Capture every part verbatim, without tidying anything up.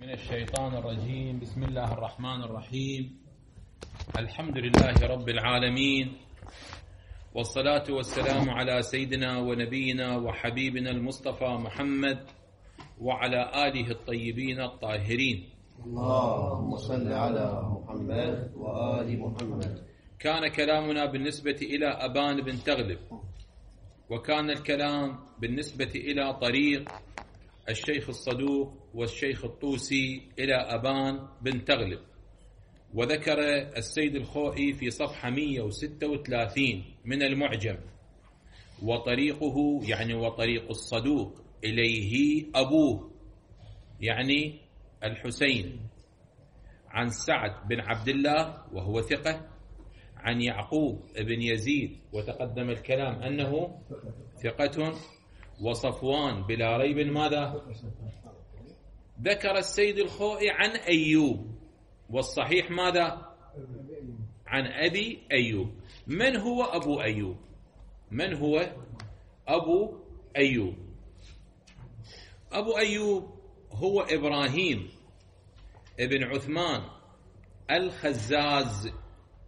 من الشيطان الرجيم. بسم الله الرحمن الرحيم. الحمد لله رب العالمين، والصلاة والسلام على سيدنا ونبينا وحبيبنا المصطفى محمد وعلى آله الطيبين الطاهرين. اللهم صل على محمد وآل محمد. كان كلامنا بالنسبة إلى أبان بن تغلب، وكان الكلام بالنسبة إلى طريق الشيخ الصدوق والشيخ الطوسي إلى أبان بن تغلب. وذكر السيد الخوئي في صفحة مئة وستة وثلاثين من المعجم: وطريقه يعني وطريق الصدوق إليه أبوه يعني الحسين، عن سعد بن عبد الله وهو ثقة، عن يعقوب بن يزيد وتقدم الكلام أنه ثقة، وصفوان بلا ريب ماذا؟ ذكر السيد الخوئي عن أيوب، والصحيح ماذا؟ عن أبي أيوب. من هو أبو أيوب؟ من هو أبو أيوب؟ أبو أيوب هو إبراهيم ابن عثمان الخزاز.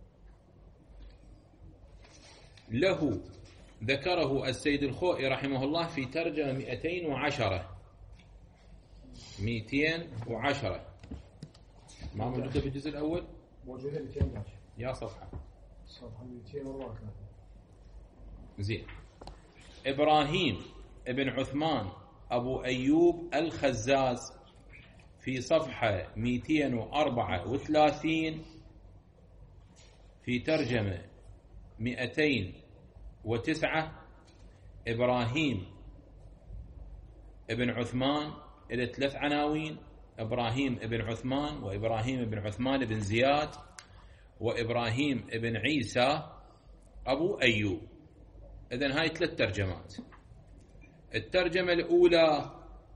له ذكره السيد الخوئي رحمه الله في ترجمة مئتين وعشرة مئتين وعشرة ما موجودة في الجزء الأول؟ موجودة مئتين وعشرة. يا صفحة صفحة مئتين وواحد. زين. إبراهيم ابن عثمان أبو أيوب الخزاز في صفحة مئتين وأربعة وثلاثين في ترجمة مئتين وتسعة. إبراهيم ابن عثمان إلى ثلاث عناوين: إبراهيم ابن عثمان، وإبراهيم ابن عثمان بن زياد، وإبراهيم ابن عيسى أبو أيوب. إذن هاي ثلاث ترجمات. الترجمة الأولى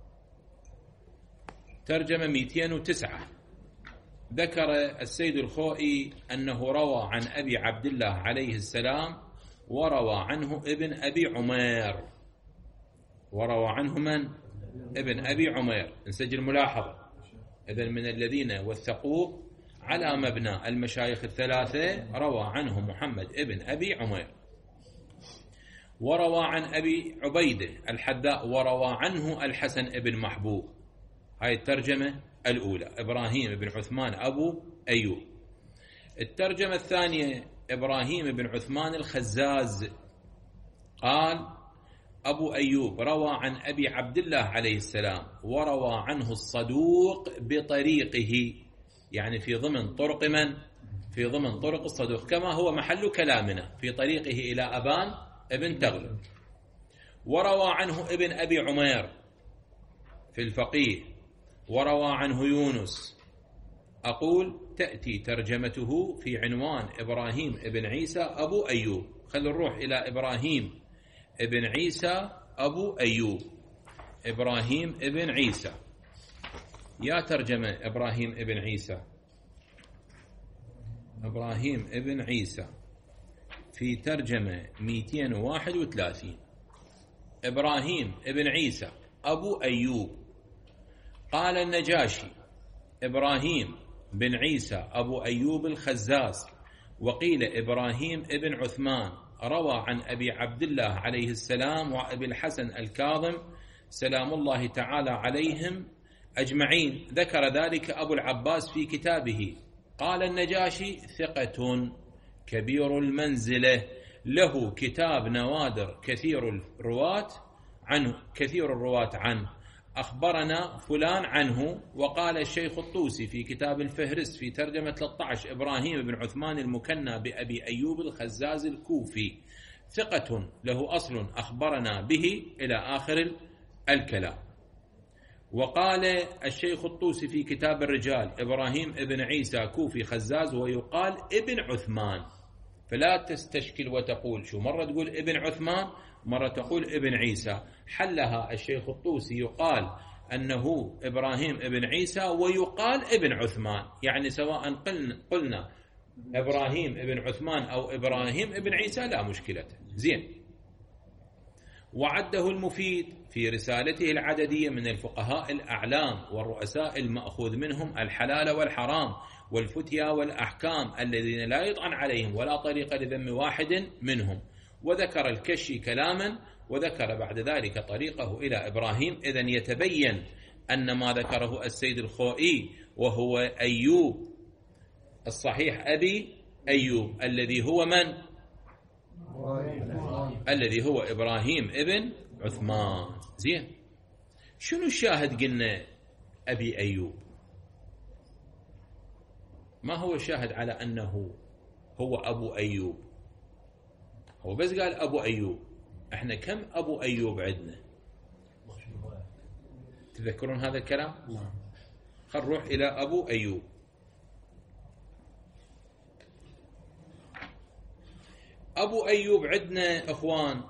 ترجمة مئتين وتسعة، ذكر السيد الخوئي أنه روى عن أبي عبد الله عليه السلام، وروى عنه ابن أبي عمير. وروى عنه من؟ ابن أبي عمير. نسجل ملاحظة: إذن من الذين وثقوه على مبنى المشايخ الثلاثة روى عنه محمد ابن أبي عمير. وروى عن أبي عبيدة الحداء، وروى عنه الحسن ابن محبوب. هاي الترجمة الأولى: إبراهيم بن عثمان أبو أيوب. الترجمة الثانية: إبراهيم بن عثمان الخزاز قال: أبو أيوب روى عن أبي عبد الله عليه السلام، وروى عنه الصدوق بطريقه، يعني في ضمن طرق من؟ في ضمن طرق الصدوق، كما هو محل كلامنا، في طريقه إلى أبان ابن تغلب. وروى عنه ابن أبي عمير في الفقيه، وروى عنه يونس. أقول تأتي ترجمته في عنوان إبراهيم ابن عيسى أبو أيوب. خلينا نروح إلى إبراهيم ابن عيسى أبو أيوب. إبراهيم ابن عيسى، يا ترجمة إبراهيم ابن عيسى. إبراهيم ابن عيسى في ترجمة مئتين وواحد وثلاثين: إبراهيم ابن عيسى أبو أيوب. قال النجاشي: إبراهيم بن عيسى أبو أيوب الخزاز، وقيل إبراهيم ابن عثمان، روى عن أبي عبد الله عليه السلام وأبي الحسن الكاظم سلام الله تعالى عليهم أجمعين. ذكر ذلك أبو العباس في كتابه. قال النجاشي: ثقة كبير المنزلة، له كتاب نوادر كثير الرواة عنه كثير الرواة عنه، أخبرنا فلان عنه. وقال الشيخ الطوسي في كتاب الفهرس في ترجمة ثلاثة عشر: إبراهيم بن عثمان المكنى بأبي أيوب الخزاز الكوفي، ثقة له أصل أخبرنا به، إلى آخر الكلام. وقال الشيخ الطوسي في كتاب الرجال: إبراهيم ابن عيسى كوفي خزاز، ويقال ابن عثمان. فلا تستشكل وتقول شو، مرة تقول ابن عثمان، مرة تقول ابن عيسى. حلها الشيخ الطوسي، يقال أنه إبراهيم ابن عيسى ويقال ابن عثمان، يعني سواء قلنا, قلنا إبراهيم ابن عثمان أو إبراهيم ابن عيسى لا مشكلة. زين. وعده المفيد في رسالته العددية من الفقهاء الأعلام والرؤساء المأخوذ منهم الحلال والحرام والفتيا والأحكام الذين لا يطعن عليهم ولا طريق لذم واحد منهم. وذكر الكشي كلاما وذكر بعد ذلك طريقه إلى إبراهيم. إذن يتبين أن ما ذكره السيد الخوئي وهو أيوب الصحيح أبي أيوب الذي هو من؟ الذي هو إبراهيم ابن عثمان. زين، شنو الشاهد؟ قلنا أبي أيوب، ما هو الشاهد على أنه هو أبو أيوب؟ هو بس قال أبو أيوب. احنا كم أبو أيوب عندنا؟ تذكرون هذا الكلام؟ خل نروح إلى أبو أيوب. أبو أيوب عندنا إخوان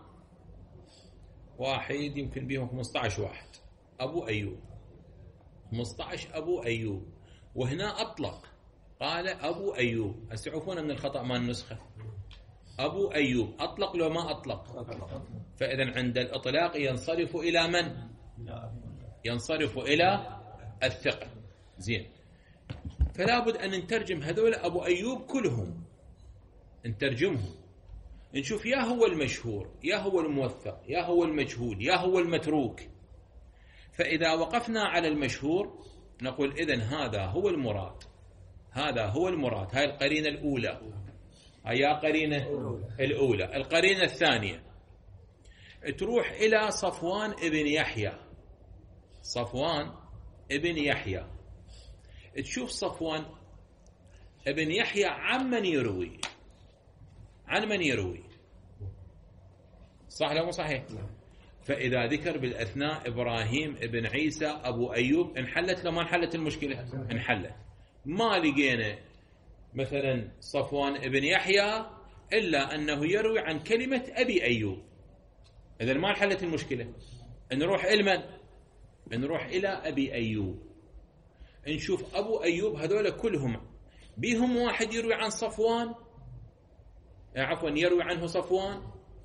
واحد يمكن بيهم خمسة عشر واحد. أبو أيوب خمسة عشر أبو أيوب، وهنا أطلق قال أبو أيوب. أستعفون من الخطأ مال النسخة. أبو أيوب أطلق لو ما أطلق؟ فإذا عند الإطلاق ينصرف إلى من؟ ينصرف إلى الثقة. زين، فلا بد أن نترجم هذول أبو أيوب كلهم، نترجمهم نشوف يا هو المشهور يا هو الموثق يا هو المجهول يا هو المتروك. فإذا وقفنا على المشهور نقول إذن هذا هو المراد، هذا هو المراد. هاي القرينة الأولى، هاي قرينة الأولى. القرينة الثانية تروح إلى صفوان ابن يحيى. صفوان ابن يحيى، تشوف صفوان ابن يحيى عن من يروي؟ عن من يروي؟ صح لو مو صحيح؟ فإذا ذكر بالأثناء إبراهيم ابن عيسى أبو أيوب انحلت لو ما انحلت المشكلة؟ انحلت. ما لقينا مثلا صفوان ابن يحيى إلا أنه يروي عن كلمة أبي أيوب، إذا ما انحلت المشكلة. نروح إلى من؟ نروح إلى أبي أيوب، نشوف أبو أيوب هذول كلهم بيهم واحد يروي عن صفوان، عفوا يروي عنه صفوان،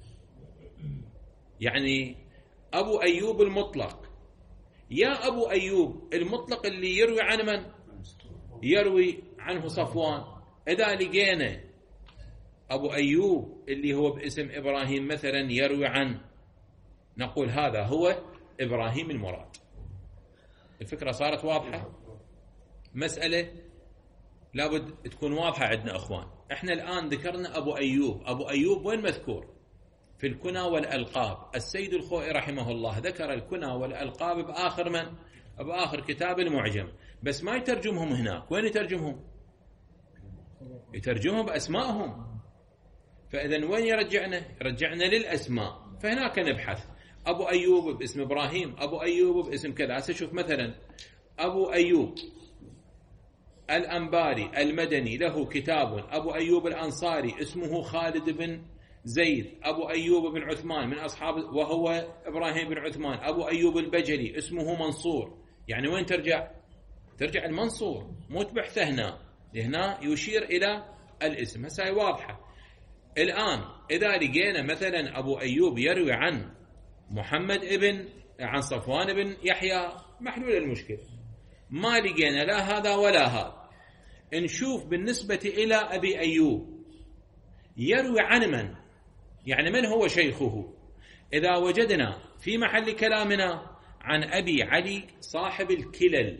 يعني أبو أيوب المطلق. يا أبو أيوب المطلق اللي يروي عن من؟ يروي عنه صفوان. إذا لقينا أبو أيوب اللي هو باسم إبراهيم مثلا يروي عن، نقول هذا هو إبراهيم المراد. الفكرة صارت واضحة؟ مسألة لابد تكون واضحة عندنا أخوان. احنا الآن ذكرنا أبو أيوب. أبو أيوب وين مذكور؟ في الكنى والألقاب. السيد الخوئي رحمه الله ذكر الكنى والألقاب بآخر من؟ بآخر كتاب المعجم، بس ما يترجمهم هناك. وين يترجمهم؟ يترجمهم بأسمائهم. فإذا وين يرجعنا؟ يرجعنا للأسماء. فهناك نبحث أبو أيوب باسم إبراهيم، أبو أيوب باسم كذا. سشوف مثلا أبو أيوب الأنباري المدني له كتاب أبو أيوب الأنصاري اسمه خالد بن زيد. أبو أيوب بن عثمان من أصحاب وهو إبراهيم بن عثمان. أبو أيوب البجلي اسمه منصور. يعني وين ترجع؟ ترجع المنصور، مو تبحث هنا. هنا يشير إلى الاسم. هسه واضحة. الآن إذا لقينا مثلا أبو أيوب يروي عن محمد ابن عن صفوان بن يحيى محلول المشكلة. ما لقينا لا هذا ولا هذا. نشوف بالنسبة إلى أبي أيوب يروي عن من؟ يعني من هو شيخه؟ إذا وجدنا في محل كلامنا عن أبي علي صاحب الكلل،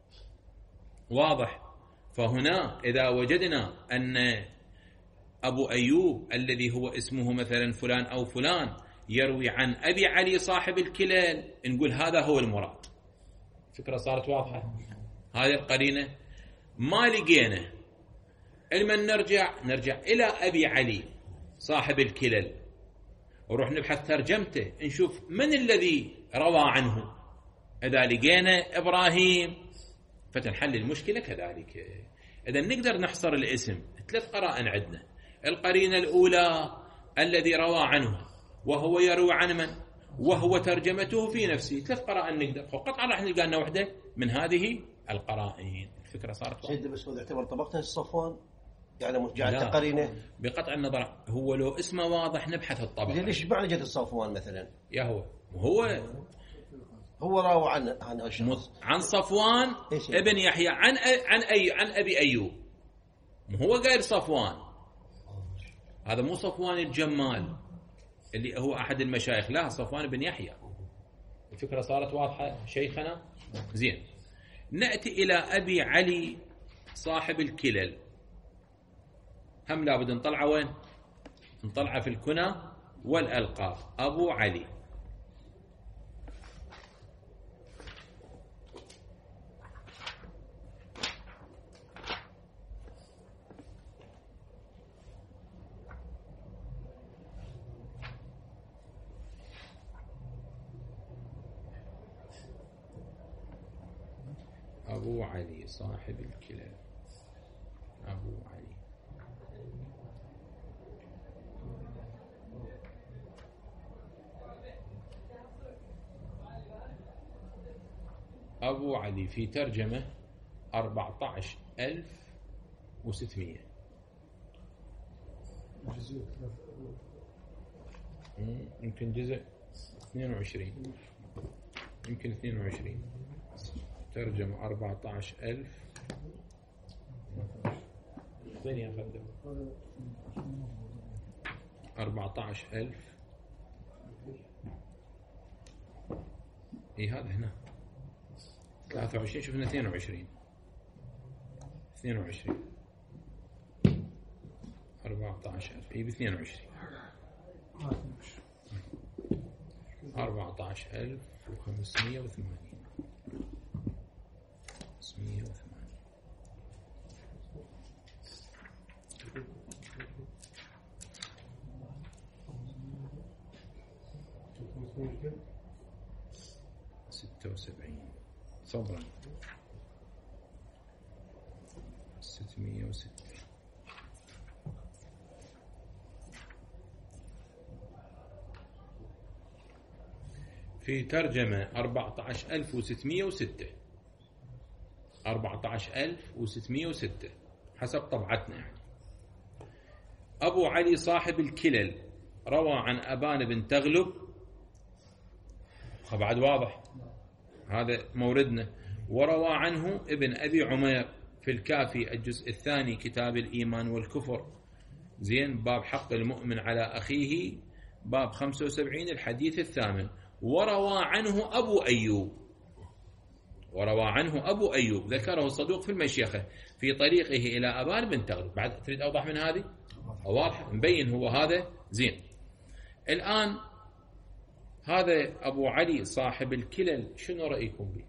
واضح. فهنا إذا وجدنا أن أبو أيوب الذي هو اسمه مثلا فلان أو فلان يروي عن أبي علي صاحب الكلل، نقول هذا هو المراد. فكرة صارت واضحة؟ هذه القرينة. ما لقينا المن نرجع نرجع إلى أبي علي صاحب الكلل، وروح نبحث ترجمته نشوف من الذي روى عنه. إذا لقينا إبراهيم فتنحل المشكلة كذلك. إذا نقدر نحصر الاسم. ثلاث قرائن عندنا. القرينة الأولى الذي روى عنه وهو يروي عن من، وهو ترجمته في نفسه. ثلاث قرائن نقدر قطعا راح نلقى لنا وحدة من هذه القرائن. الفكرة صارت سيد بس هو يعتبر طبقته الصفوان يعني جعلت لا. قرينه. بقطع النظر هو لو اسمه واضح نبحث الطبقة. ليش معنى جد الصفوان مثلا؟ يا هو هو هو راوي عن عن الشخص عن صفوان ابن يحيى عن عن أي عن أبي أيوب، هو غير صفوان، هذا مو صفوان الجمال اللي هو أحد المشايخ، لا صفوان بن يحيى. الفكرة صارت واضحة شيخنا؟ زين. نأتي إلى أبي علي صاحب الكلل، هم لابد نطلع وين؟ نطلع في الكنى والألقاب. أبو علي أبو علي صاحب الكلل، أبو علي أبو علي في ترجمة أربعة عشر ألف وستمية، يمكن جزء اثنين وعشرين، يمكن اثنين وعشرين، ترجمة أربعة عشر ألف. وين يا فندم؟ أربعة عشر ألف. إيه هذا هنا ثلاثة وعشرين، شوفنا اثنين وعشرين، اثنين وعشرين أربعة عشر ألف، إيه باثنين وعشرين، أربعة عشر ألف وخمسمية وثمانين، خمسمية وثمانين. ستة وسبعين صبرا، ستمية وستة. في ترجمة أربعة عشر ألف وستمية وستة، أربعة عشر ألف وستمية وستة حسب طبعتنا يعني. أبو علي صاحب الكلل روى عن أبان بن تغلب، بعد واضح هذا موردنا، وروى عنه ابن أبي عمير في الكافي الجزء الثاني كتاب الإيمان والكفر، زين، باب حق المؤمن على أخيه، باب خمسة وسبعين الحديث الثامن. وروى عنه أبو أيوب، وروى عنه أبو أيوب ذكره الصدوق في المشيخة في طريقه إلى أبان بن تغلب. بعد تريد أوضح من هذه؟ واضح مبين هو هذا. زين. الآن هذا أبو علي صاحب الكلل شنو رأيكم به؟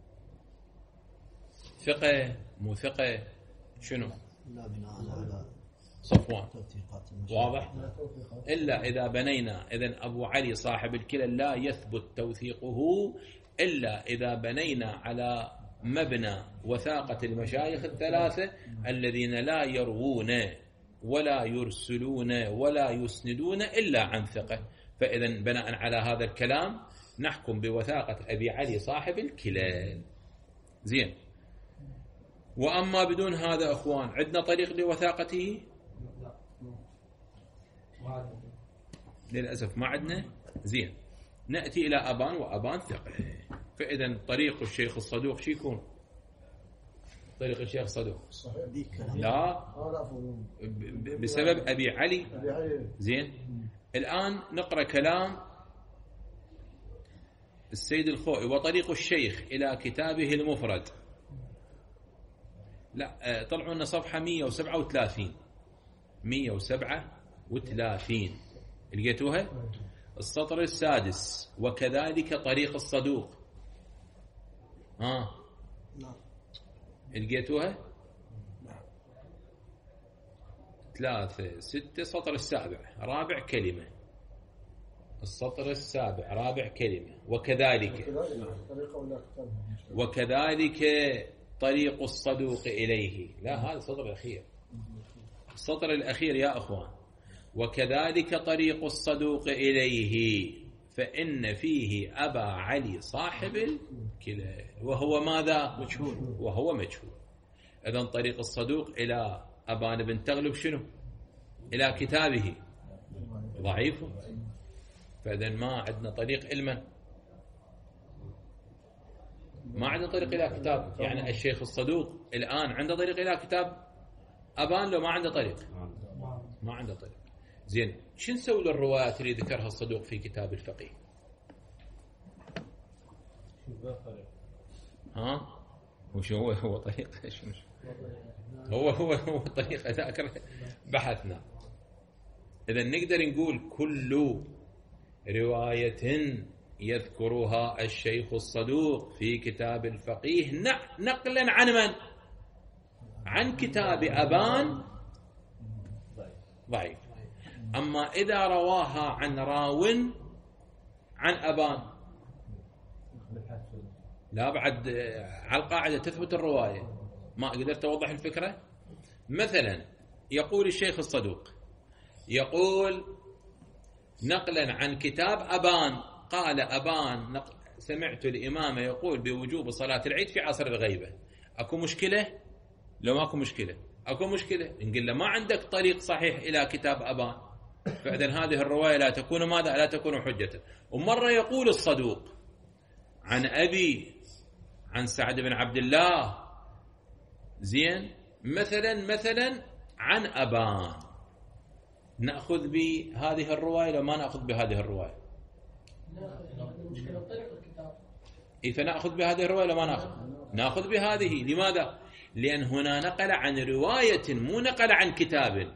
ثقة مو ثقة؟ شنو؟ لا بناء على صفوان واضح؟ إلا إذا بنينا، إذن أبو علي صاحب الكلل لا يثبت توثيقه إلا إذا بنينا على مبنى وثاقة المشايخ الثلاثة الذين لا يروون ولا يرسلون ولا يسندون إلا عن ثقة. فإذا بناء على هذا الكلام نحكم بوثاقة أبي علي صاحب الكلال. زين. وأما بدون هذا أخوان عندنا طريق لوثاقته؟ للأسف ما عندنا. زين. نأتي إلى أبان، وأبان ثقة. فإذا طريق الشيخ الصدوق شو يكون؟ طريق الشيخ الصدوق لا بسبب أبي علي. زين. الآن نقرأ كلام السيد الخوئي. وطريق الشيخ إلى كتابه المفرد، لا طلعوا لنا صفحة مية وسبعة وثلاثين، مية وسبعة وثلاثين لقيتوها؟ السطر السادس. وكذلك طريق الصدوق. ها لقيتوها؟ ثلاثة ستة سطر السابع رابع كلمة، السطر السابع رابع كلمة. وكذلك وكذلك طريق الصدوق إليه، لا هذا السطر الأخير، السطر الأخير يا أخوان. وكذلك طريق الصدوق إليه فإن فيه أبا علي صاحب الكلال، وهو ماذا؟ مجهول، وهو مجهول. إذن طريق الصدوق إلى أبان بن تغلب شنو إلى كتابه ضعيف، فإذا ما عندنا طريق علما، ما عندنا طريق إلى كتاب. يعني الشيخ الصدوق الآن عنده طريق إلى كتاب أبان لو ما عنده طريق؟ ما عنده طريق. زين، شو نسوي للروايات اللي ذكرها الصدوق في كتاب الفقيه؟ ها وش هو هو طريق هو هو هو طريق ذاكر بحثنا. إذا نقدر نقول كل رواية يذكرها الشيخ الصدوق في كتاب الفقيه نقلا عن من؟ عن كتاب أبان ضعيف. أما إذا رواها عن راو عن أبان لا بعد على القاعدة تثبت الرواية. ما قدرت أوضح الفكرة؟ مثلا يقول الشيخ الصدوق يقول نقلا عن كتاب أبان قال أبان سمعت الإمام يقول بوجوب صلاة العيد في عصر الغيبة. أكو مشكلة؟ لو ماكو مشكلة أكو مشكلة. نقول له ما عندك طريق صحيح إلى كتاب أبان، فإذن هذه الرواية لا تكون ماذا؟ لا تكون حجة. ومرة يقول الصدوق عن أبي عن سعد بن عبد الله زين مثلا مثلا عن أبان، نأخذ بهذه الرواية لو ما نأخذ بهذه الرواية؟ إيه، فنأخذ بهذه الرواية لو ما نأخذ؟ نأخذ بهذه. لماذا؟ لأن هنا نقل عن رواية مو نقل عن كتاب.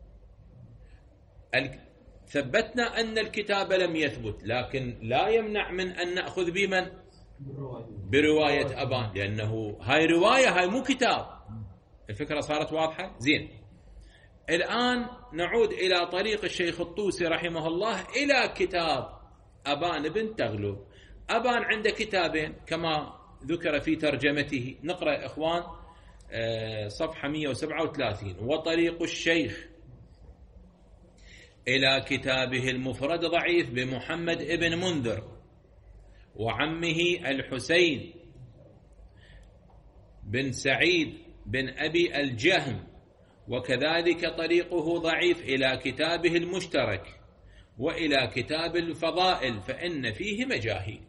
ثبتنا أن الكتاب لم يثبت، لكن لا يمنع من أن نأخذ بمن؟ برواية أبان، لأنه هاي رواية هاي مو كتاب. الفكرة صارت واضحة؟ زين، الآن نعود إلى طريق الشيخ الطوسي رحمه الله إلى كتاب أبان بن تغلب. أبان عنده كتابين كما ذكر في ترجمته. نقرأ إخوان صفحة مئة وسبعة وثلاثين. وطريق الشيخ إلى كتابه المفرد ضعيف بمحمد ابن منذر وعمه الحسين بن سعيد بن أبي الجهم، وكذلك طريقه ضعيف إلى كتابه المشترك وإلى كتاب الفضائل فإن فيه مجاهيل.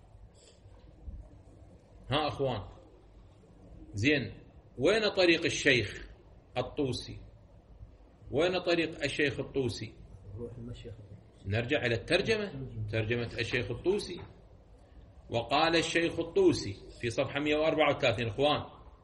ها أخوان، زين، وين طريق الشيخ الطوسي؟ وين طريق الشيخ الطوسي؟ نرجع إلى الترجمة، ترجمة الشيخ الطوسي. وقال الشيخ الطوسي في صفحة مئة وأربعة وثلاثين. إخوان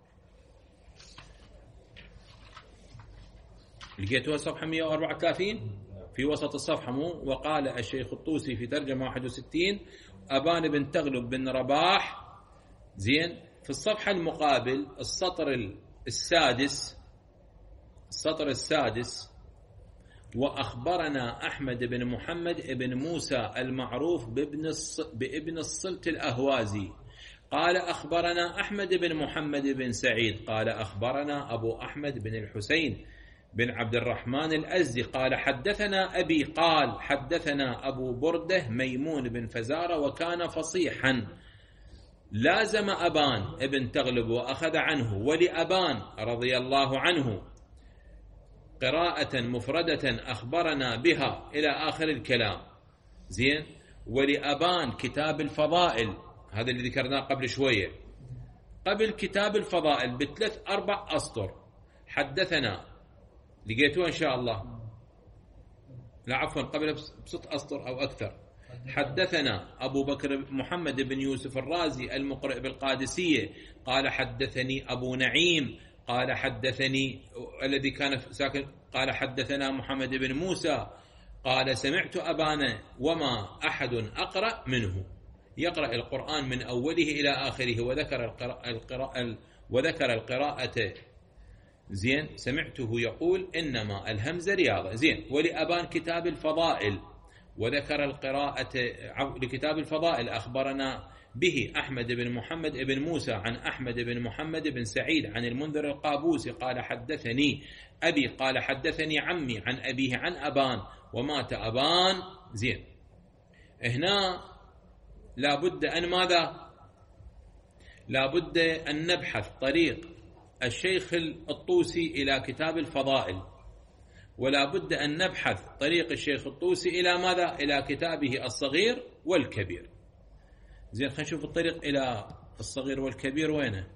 لقيتوها صفحة مئة وأربعة وثلاثين في وسط الصفحة مو؟ وقال الشيخ الطوسي في ترجمة واحد وستين أبان بن تغلب بن رباح. زين، في الصفحة المقابل السطر السادس السطر السادس وأخبرنا أحمد بن محمد بن موسى المعروف بابن بابن الصلت الأهوازي قال أخبرنا أحمد بن محمد بن سعيد قال أخبرنا أبو أحمد بن الحسين بن عبد الرحمن الأزدي قال حدثنا أبي قال حدثنا أبو بردة ميمون بن فزارة وكان فصيحا لازم أبان ابن تغلب وأخذ عنه، ولأبان رضي الله عنه قراءة مفردة أخبرنا بها إلى آخر الكلام. زين، ولأبان كتاب الفضائل، هذا اللي ذكرناه قبل شوية، قبل كتاب الفضائل بثلاث أربع أسطر حدثنا. لقيتوه إن شاء الله؟ لا عفوا، قبل بست أسطر أو أكثر. حدثنا أبو بكر محمد بن يوسف الرازي المقرئ بالقادسية قال حدثني أبو نعيم قال حدثني الذي كان ساكن قال حدثنا محمد بن موسى قال سمعت أبانا وما أحد أقرأ منه، يقرأ القرآن من أوله إلى آخره. وذكر القراءة, القراءة وذكر القراءة زين، سمعته يقول إنما الهمزة رياضة. زين، ولأبان كتاب الفضائل وذكر القراءة لكتاب الفضائل أخبرنا به أحمد بن محمد بن موسى عن أحمد بن محمد بن سعيد عن المنذر القابوسي قال حدثني أبي قال حدثني عمي عن أبيه عن أبان ومات أبان. زين، هنا لابد أن ماذا؟ لابد أن نبحث طريق الشيخ الطوسي إلى كتاب الفضائل، ولا بد أن نبحث طريق الشيخ الطوسي إلى ماذا؟ إلى كتابه الصغير والكبير. زين، خلينا نشوف الطريق إلى الصغير والكبير وينه.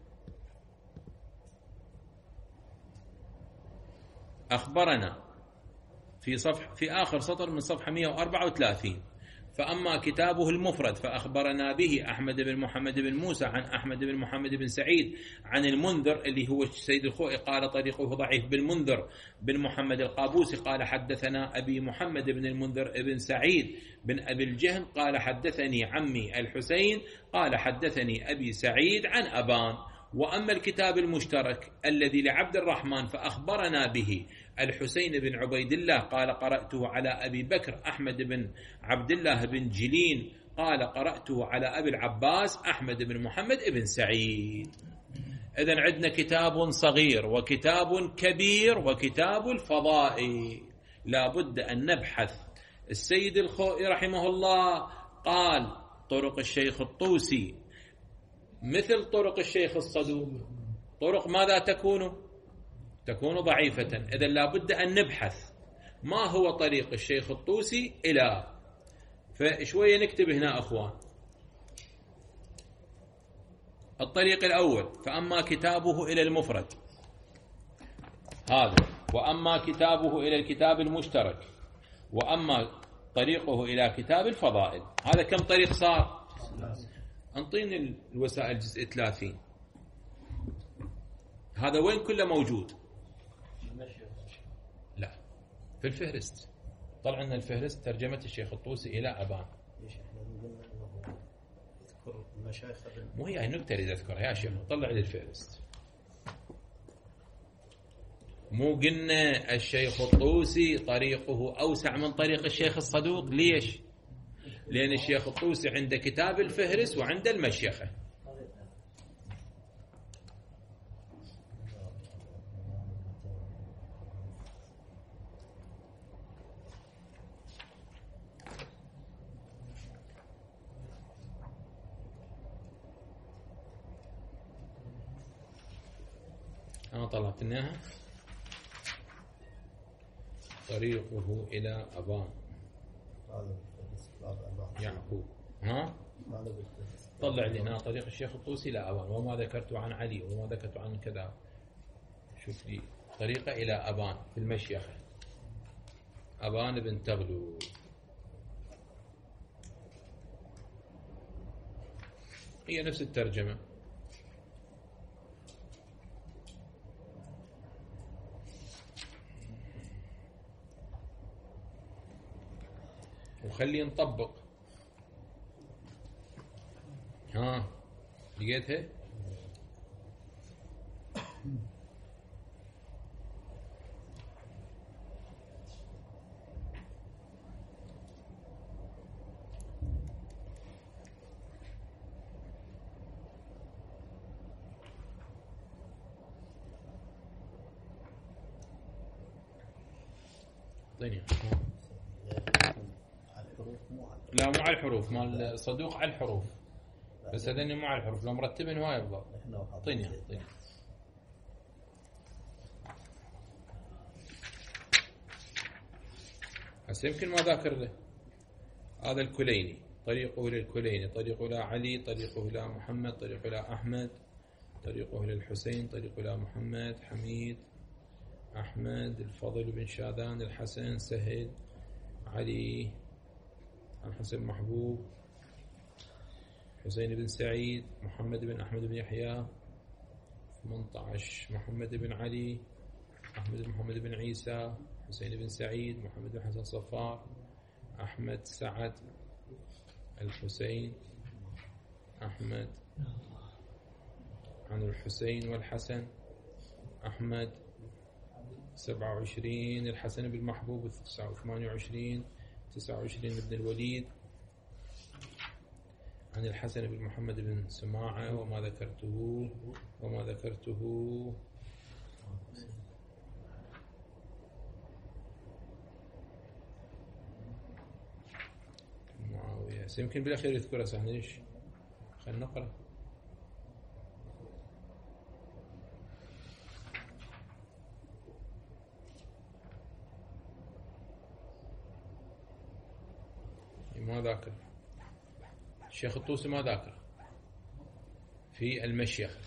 أخبرنا في صفحة في آخر سطر من صفحة مئة وأربعة وثلاثين: فأما كتابه المفرد فأخبرنا به أحمد بن محمد بن موسى عن أحمد بن محمد بن سعيد عن المنذر اللي هو السيد الخوئي قال طريقه ضعيف، بالمنذر بن محمد القابوسي قال حدثنا أبي محمد بن المنذر بن سعيد بن أبي الجهم قال حدثني عمي الحسين قال حدثني أبي سعيد عن أبان. وأما الكتاب المشترك الذي لعبد الرحمن فأخبرنا به الحسين بن عبيد الله قال قرأته على أبي بكر أحمد بن عبد الله بن جلين قال قرأته على أبي العباس أحمد بن محمد بن سعيد. إذن عندنا كتاب صغير وكتاب كبير وكتاب الفضائل. لا بد أن نبحث. السيد الخوئي رحمه الله قال طرق الشيخ الطوسي مثل طرق الشيخ الصدوق، طرق ماذا تكون؟ تكون ضعيفة. إذن لا بد أن نبحث ما هو طريق الشيخ الطوسي إلى، فشوية نكتب هنا أخوان. الطريق الأول: فأما كتابه إلى المفرد هذا، وأما كتابه إلى الكتاب المشترك، وأما طريقه إلى كتاب الفضائل. هذا كم طريق صار؟ انطيني الوسائل جزء ثلاثين. هذا وين كله موجود؟ لا، في الفهرست. طلع لنا الفهرست ترجمة الشيخ الطوسي إلى أبان. مو هي النكتة اللي أذكرها يا شيخ، طلع لي الفهرست. مو قلنا الشيخ الطوسي طريقه أوسع من طريق الشيخ الصدوق؟ ليش؟ لأن الشيخ الطوسي عنده كتاب الفهرس وعنده المشيخة. أنا طلعت لنا طريقه إلى أبان يعقوب. ها طلع لي هنا طريق الشيخ الطوسي إلى أبان، وما ذكرت عن علي وما ذكرت عن كذا. شوف لي طريقة إلى أبان في المشيخة، أبان بن تغلو. هي نفس الترجمة. وخلي نطبق. ها لقيتها؟ طيب. لا مو على الحروف، مال صدوق على الحروف، بس هذني مو على الحروف، لو مرتبين هواي يفضل. طيني طيني هسه يمكن ما ذاكر له. هذا الكليني طريقه إلى الكليني، طريقه إلى علي، طريقه إلى محمد، طريقه إلى أحمد، طريقه إلى الحسين، طريقه إلى محمد، حميد، أحمد، الفضل بن شاذان، الحسن، سهل، علي، الحسن محبوب، حسين بن سعيد، محمد بن أحمد بن يحيى، ثمانية عشر محمد بن علي، أحمد بن محمد بن عيسى، حسين بن سعيد، محمد بن حسن صفار، أحمد سعد، الحسين، أحمد عن الحسين والحسن، أحمد سبعة وعشرين، الحسن بن محبوب ثمانية وعشرين، تسعة وعشرين ابن الوليد، عن الحسن بن محمد بن سماعة، وما ذكرته وما ذكرته معاوية. يمكن بالأخير يذكرها سهل. ليش؟ خلينا نقرأ. ما ذاكر الشيخ الطوسي ما ذاكر في المشيخة،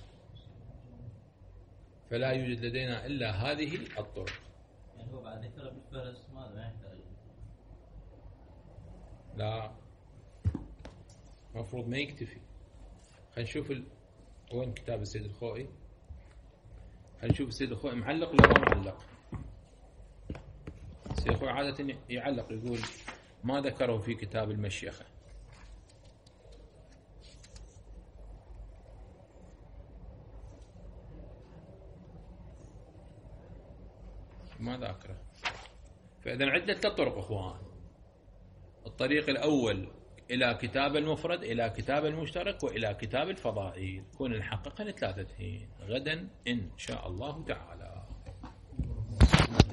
فلا يوجد لدينا إلا هذه الطرق. يعني هو بعد ذكر بالفهرس ماذا ما يحتاج؟ لا مفروض ما يكتفي. خلينا نشوف ال... وين كتاب السيد الخوئي. خلينا نشوف السيد الخوئي معلق ولا ما معلق. السيد الخوئي عادة يعلق يقول ما ذكره في كتاب المشيخة. ما ذاكره. فإذا عدة طرق أخوان. الطريق الأول إلى كتاب المفرد، إلى كتاب المشترك، وإلى كتاب الفضائل. كون نحققها لثلاثتين غدا إن شاء الله تعالى.